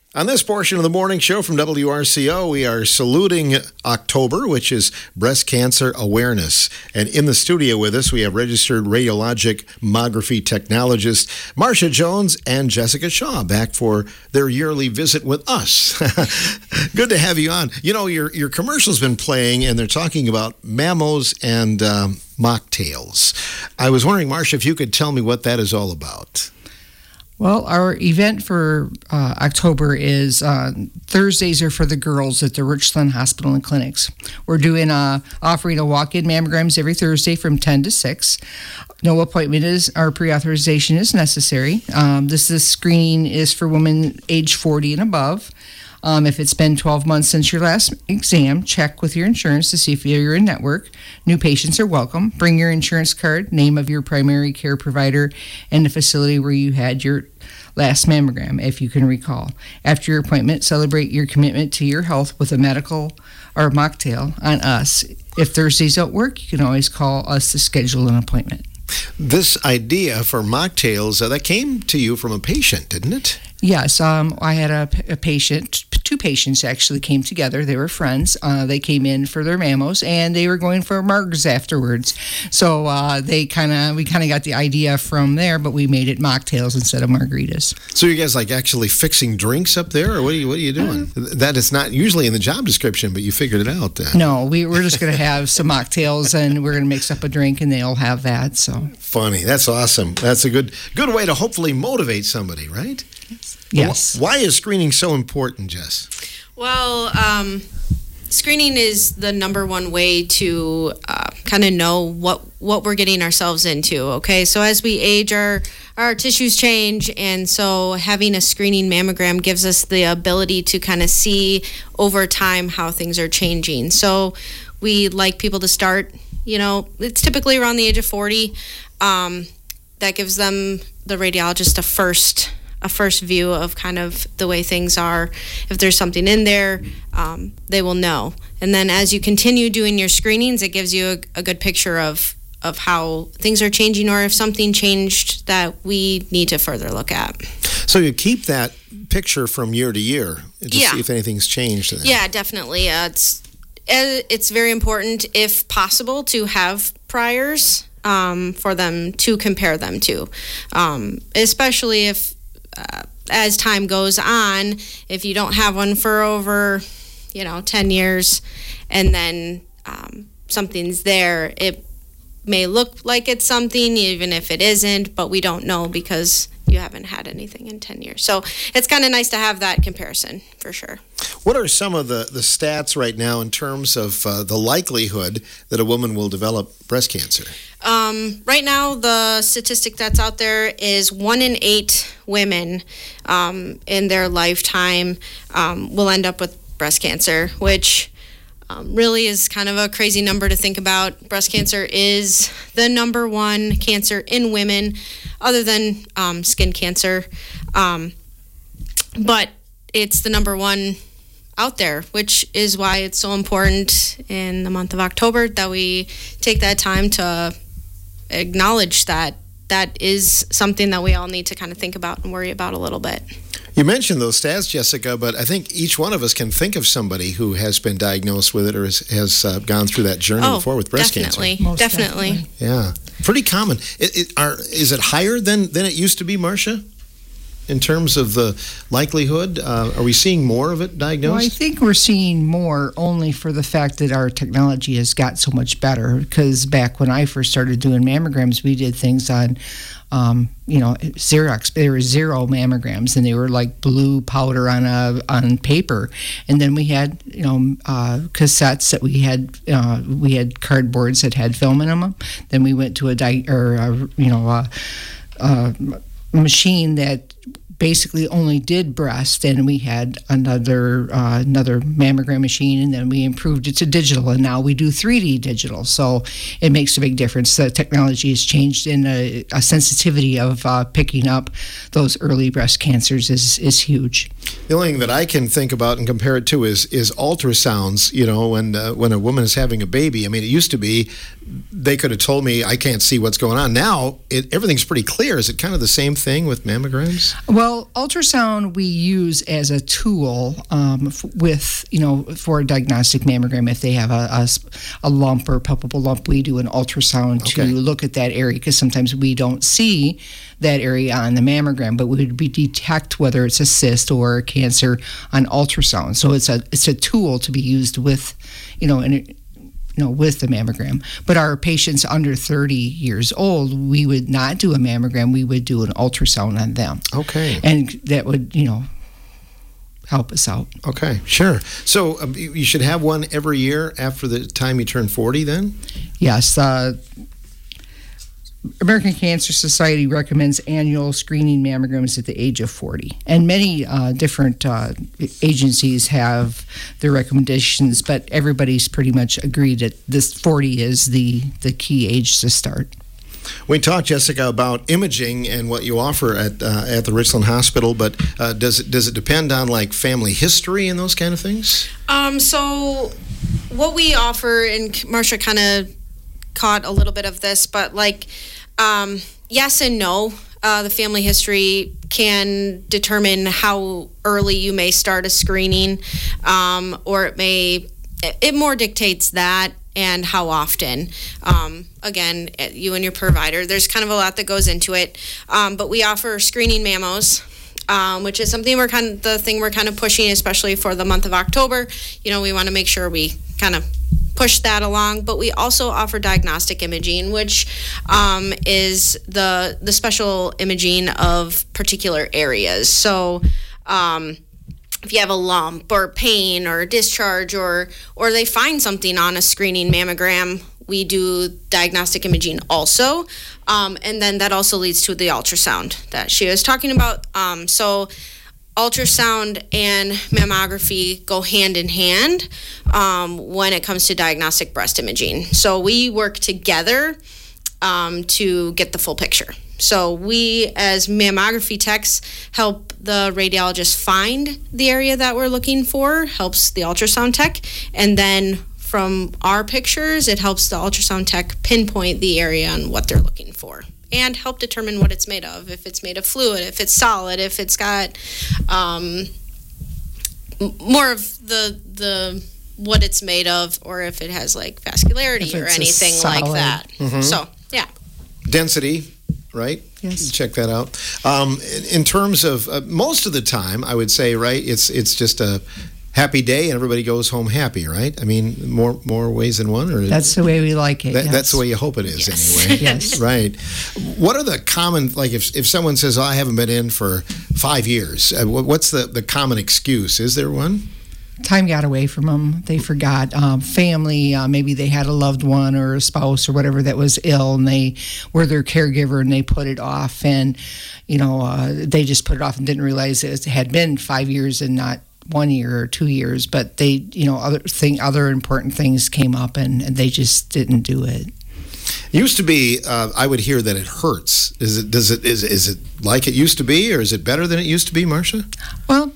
On this portion of the morning show from WRCO, we are saluting October, which is Breast Cancer Awareness. And in the studio with us, we have registered radiologic mammography technologist Marcia Jones and Jessica Shaw back for their yearly visit with us. Good to have you on. You know, your commercial's been playing, and they're talking about mammos and mocktails. I was wondering, Marcia, if you could tell me what that is all about. Well, our event for October is Thursdays are for the girls at the Richland Hospital and Clinics. We're doing offering a walk-in mammograms every Thursday from 10 to 6. No appointment or pre-authorization is necessary. This screening is for women age 40 and above. If it's been 12 months since your last exam, check with your insurance to see if you're in network. New patients are welcome. Bring your insurance card, name of your primary care provider, and the facility where you had your last mammogram, if you can recall. After your appointment, celebrate your commitment to your health with a medical or a mocktail on us. If Thursdays don't work, you can always call us to schedule an appointment. This idea for mocktails, that came to you from a patient, didn't it? Yes, I had a patient, two patients actually came together. They were friends. They came in for their mammos, and they were going for margs afterwards. So we kind of got the idea from there, but we made it mocktails instead of margaritas. So you guys like actually fixing drinks up there, or what are you doing? That is not usually in the job description, but you figured it out then. No, we're just going to have some mocktails, and we're going to mix up a drink, and they'll have that. So funny. That's awesome. That's a good way to hopefully motivate somebody, right? Yes. Why is screening so important, Jess? Well, screening is the number one way to kind of know what we're getting ourselves into, okay? So as we age, our tissues change, and so having a screening mammogram gives us the ability to kind of see over time how things are changing. So we like people to start, it's typically around the age of 40. That gives them, the radiologist, a first view of kind of the way things are. If there's something in there, they will know. And then as you continue doing your screenings, it gives you a good picture of how things are changing, or if something changed that we need to further look at. So you keep that picture from year to year to see if anything's changed. Then. Yeah, definitely. It's very important, if possible, to have priors for them to compare them to, especially if as time goes on, if you don't have one for over 10 years and then something's there, it may look like it's something even if it isn't, but we don't know because you haven't had anything in 10 years. So it's kind of nice to have that comparison for sure. What are some of the stats right now in terms of the likelihood that a woman will develop breast cancer? Right now, the statistic that's out there is 1 in 8 women in their lifetime will end up with breast cancer, which really is kind of a crazy number to think about. Breast cancer is the number one cancer in women, other than skin cancer. But it's the number one out there, which is why it's so important in the month of October that we take that time to acknowledge that is something that we all need to kind of think about and worry about a little bit. You mentioned those stats, Jessica, but I think each one of us can think of somebody who has been diagnosed with it or has gone through that journey before with breast cancer. Definitely. Yeah, pretty common. Is it higher than it used to be, Marcia? In terms of the likelihood, are we seeing more of it diagnosed? Well, I think we're seeing more only for the fact that our technology has got so much better. Because back when I first started doing mammograms, we did things on, Xerox. There were 0 mammograms, and they were like blue powder on paper. And then we had, cassettes that we had cardboards that had film in them. Then we went to a machine that basically only did breast, and we had another mammogram machine, and then we improved it to digital, and now we do 3D digital. So it makes a big difference. The technology has changed, and a sensitivity of picking up those early breast cancers is huge. The only thing that I can think about and compare it to is ultrasounds. You know, when a woman is having a baby. I mean, it used to be they could have told me I can't see what's going on. Now everything's pretty clear. Is it kind of the same thing with mammograms? Well, ultrasound we use as a tool with, you know, for a diagnostic mammogram. If they have a lump or palpable lump, we do an ultrasound to look at that area, because sometimes we don't see that area on the mammogram, but we would detect whether it's a cyst or a cancer on ultrasound. So it's a tool to be used with, with the mammogram. But our patients under 30 years old, we would not do a mammogram. We would do an ultrasound on them. Okay. And that would, help us out. Okay, sure. So you should have one every year after the time you turn 40 then? Yes. American Cancer Society recommends annual screening mammograms at the age of 40. And many different agencies have their recommendations, but everybody's pretty much agreed that this 40 is the key age to start. We talked, Jessica, about imaging and what you offer at the Richland Hospital, but does it depend on like family history and those kind of things? So what we offer, and Marcia kind of caught a little bit of this, but yes and no. The family history can determine how early you may start a screening, or it more dictates that and how often. Again, you and your provider, there's kind of a lot that goes into it, but we offer screening mammos, which is something we're kind of pushing, especially for the month of October. We want to make sure we kind of push that along, but we also offer diagnostic imaging, which is the special imaging of particular areas. So if you have a lump or pain or discharge or they find something on a screening mammogram, we do diagnostic imaging also. And then that also leads to the ultrasound that she was talking about. So ultrasound and mammography go hand in hand when it comes to diagnostic breast imaging. So we work together to get the full picture. So we, as mammography techs, help the radiologist find the area that we're looking for, helps the ultrasound tech, and then from our pictures, it helps the ultrasound tech pinpoint the area and what they're looking for, and help determine what it's made of, if it's made of fluid, if it's solid, if it's got more of the what it's made of, or if it has like vascularity or anything like that. Mm-hmm. So, yeah. Density, right? Yes. Check that out. In terms of most of the time, I would say, right, it's just a happy day and everybody goes home happy, right? I mean, more ways than one? Or that's the way we like it. Yes. That's the way you hope it is, anyway. Yes. Right. What are the common, like if someone says, I haven't been in for 5 years, what's the common excuse? Is there one? Time got away from them. They forgot. Family, maybe they had a loved one or a spouse or whatever that was ill, and they were their caregiver, and they put it off, and they just put it off and didn't realize it had been 5 years and not 1 year or 2 years. But they, other important things came up, and they just didn't do it. It used to be, I would hear that it hurts. Is it like it used to be, or is it better than it used to be, Marcia? Well,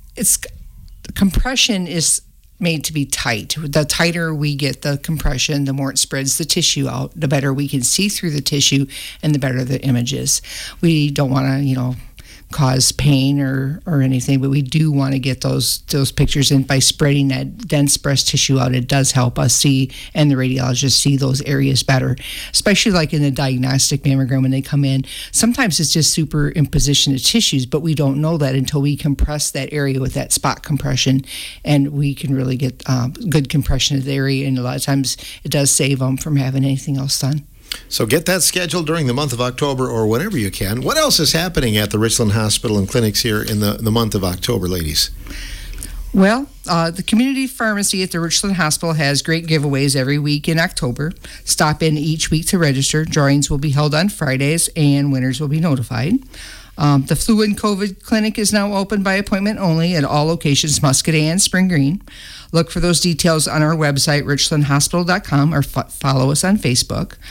compression is made to be tight. The tighter we get the compression, the more it spreads the tissue out, the better we can see through the tissue, and the better the image is. We don't want to, cause pain or anything, but we do want to get those pictures in. By spreading that dense breast tissue out, it does help us see, and the radiologists see those areas better, especially like in the diagnostic mammogram when they come in. Sometimes it's just superimposition of tissues, but we don't know that until we compress that area with that spot compression, and we can really get good compression of the area, and a lot of times it does save them from having anything else done. So get that scheduled during the month of October or whenever you can. What else is happening at the Richland Hospital and Clinics here in the month of October, ladies? Well, the community pharmacy at the Richland Hospital has great giveaways every week in October. Stop in each week to register. Drawings will be held on Fridays, and winners will be notified. The flu and COVID clinic is now open by appointment only at all locations, Muscadet and Spring Green. Look for those details on our website, richlandhospital.com, or follow us on Facebook.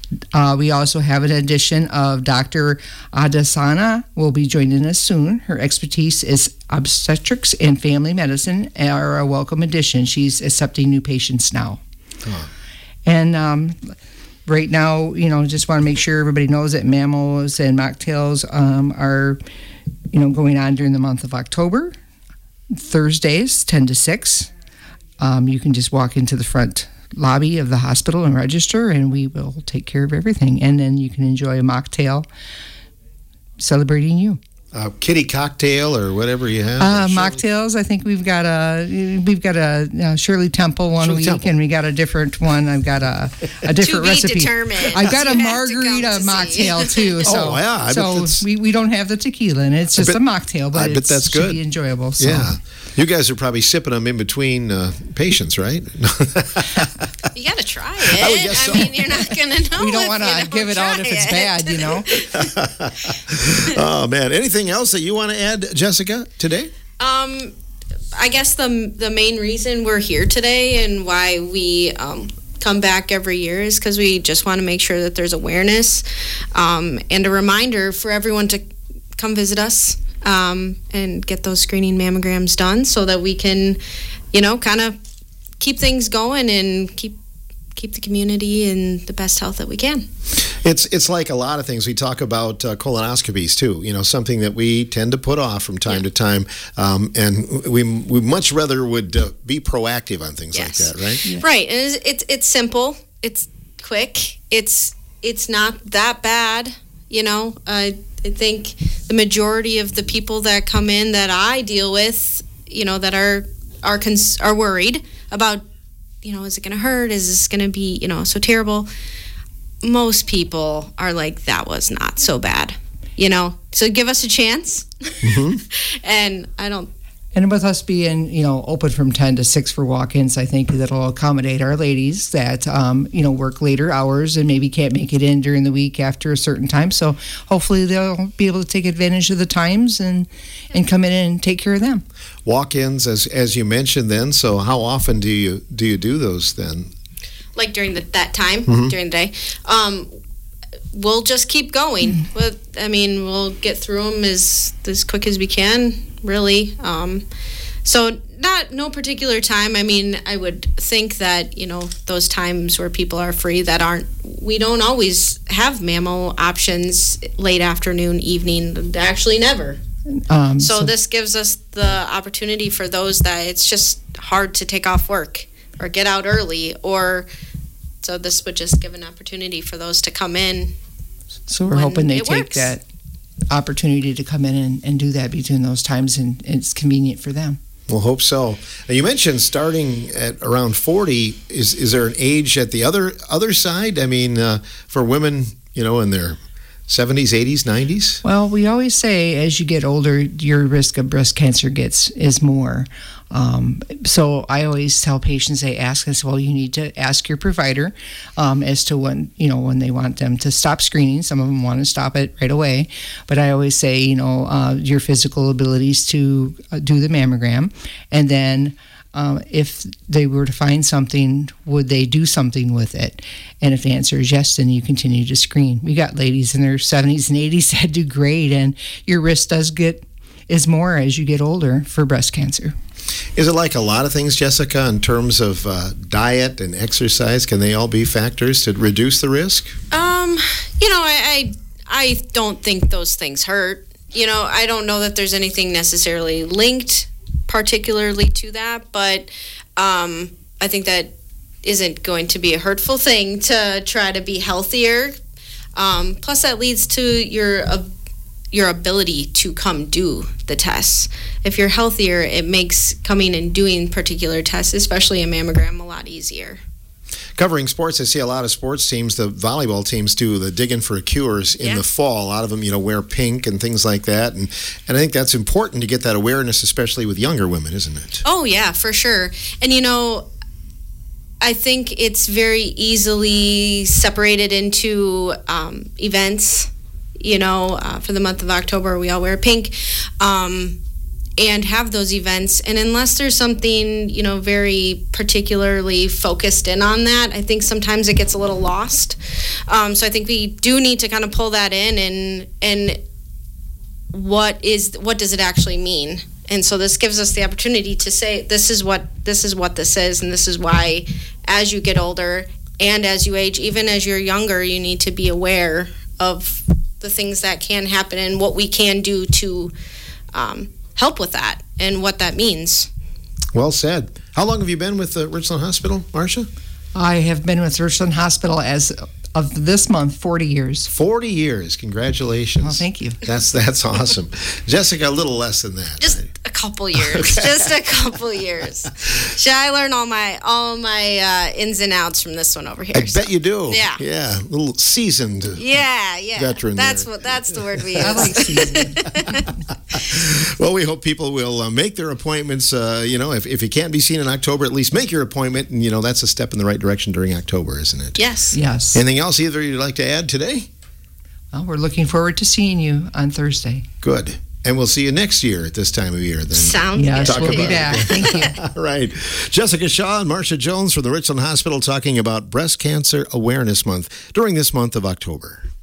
We also have an addition of Dr. Adesana will be joining us soon. Her expertise is obstetrics and family medicine are a welcome addition. She's accepting new patients now. Oh. And right now, just want to make sure everybody knows that mammals and mocktails are, going on during the month of October. Thursdays, 10 to 6. You can just walk into the front lobby of the hospital and register, and we will take care of everything. And then you can enjoy a mocktail celebrating you. Kitty cocktail or whatever you have. Mocktails. I think we've got a Shirley Temple one week, and we got a different one. I've got a different recipe. Determined. I've got a margarita mocktail too. So, we don't have the tequila, and it's just a mocktail, but it should be enjoyable. So. Yeah, you guys are probably sipping them in between patients, right? You got to try it. So. I mean, you're not going to know. We don't want to give it out if it's bad, Oh man, anything else that you want to add, Jessica, today? I guess the main reason we're here today and why we come back every year is because we just want to make sure that there's awareness and a reminder for everyone to come visit us and get those screening mammograms done so that we can, kind of keep things going and keep the community in the best health that we can. It's like a lot of things. We talk about colonoscopies too. Something that we tend to put off from time to time, and we much rather would be proactive on things like that, right? Yeah. Right, and it's simple. It's quick. It's not that bad. I think the majority of the people that come in that I deal with, that are worried about. Is it going to hurt? Is this going to be, so terrible? Most people are like, that was not so bad, So give us a chance. Mm-hmm. And with us being, open from 10 to 6 for walk-ins, I think that'll accommodate our ladies that, work later hours and maybe can't make it in during the week after a certain time. So hopefully they'll be able to take advantage of the times and come in and take care of them. Walk-ins, as you mentioned then, so how often do you do those then? Like during that time, during the day? We'll just keep going. We'll get through them as quick as we can, really. So no particular time. I would think that, those times where people are free we don't always have mammo options late afternoon, evening, actually never. So this gives us the opportunity for those that it's just hard to take off work or get out early, so this would just give an opportunity for those to come in. So we're hoping they take that opportunity to come in and do that between those times, and it's convenient for them. We'll hope so. Now, you mentioned starting at around 40. Is there an age at the other side? For women, in their 70s, 80s, 90s? Well, we always say as you get older, your risk of breast cancer is more. So I always tell patients, they ask us, well, you need to ask your provider as to when they want them to stop screening. Some of them want to stop it right away. But I always say, your physical abilities to do the mammogram. And then if they were to find something, would they do something with it? And if the answer is yes, then you continue to screen. We got ladies in their 70s and 80s that do great, and your risk is more as you get older for breast cancer. Is it like a lot of things, Jessica, in terms of diet and exercise? Can they all be factors to reduce the risk? I don't think those things hurt. I don't know that there's anything necessarily linked particularly to that, but I think that isn't going to be a hurtful thing to try to be healthier. Plus, that leads to your ability to come do the tests. If you're healthier, it makes coming and doing particular tests, especially a mammogram, a lot easier. Covering sports, I see a lot of sports teams, the volleyball teams do the Digging for Cures in the fall. A lot of them, wear pink and things like that. And I think that's important to get that awareness, especially with younger women, isn't it? Oh, yeah, for sure. And, I think it's very easily separated into events. For the month of October, we all wear pink. and have those events. And unless there's something, very particularly focused in on that, I think sometimes it gets a little lost. So I think we do need to kind of pull that in and what does it actually mean? And so this gives us the opportunity to say, this is what this is, and this is why, as you get older and as you age, even as you're younger, you need to be aware of the things that can happen and what we can do to help with that and what that means. Well said. How long have you been with Richland Hospital, Marcia? I have been with Richland Hospital as of this month, 40 years. 40 years. Congratulations. Well, thank you. That's awesome. Jessica, a little less than that. Just a couple years. Okay. Just a couple years. I learn all my ins and outs from this one over here. I bet you do. Yeah. Yeah. A little seasoned. Yeah. Veteran. That's the word we use. I like seasoned. Well, we hope people will make their appointments. If you can't be seen in October, at least make your appointment. And, that's a step in the right direction during October, isn't it? Yes. Yes. Anything else either you'd like to add today? Well, we're looking forward to seeing you on Thursday. Good. And we'll see you next year at this time of year. Then. Sounds yes, good. We'll be back. Thank you. All right. Jessica Shaw and Marcia Jones from the Richland Hospital talking about Breast Cancer Awareness Month during this month of October.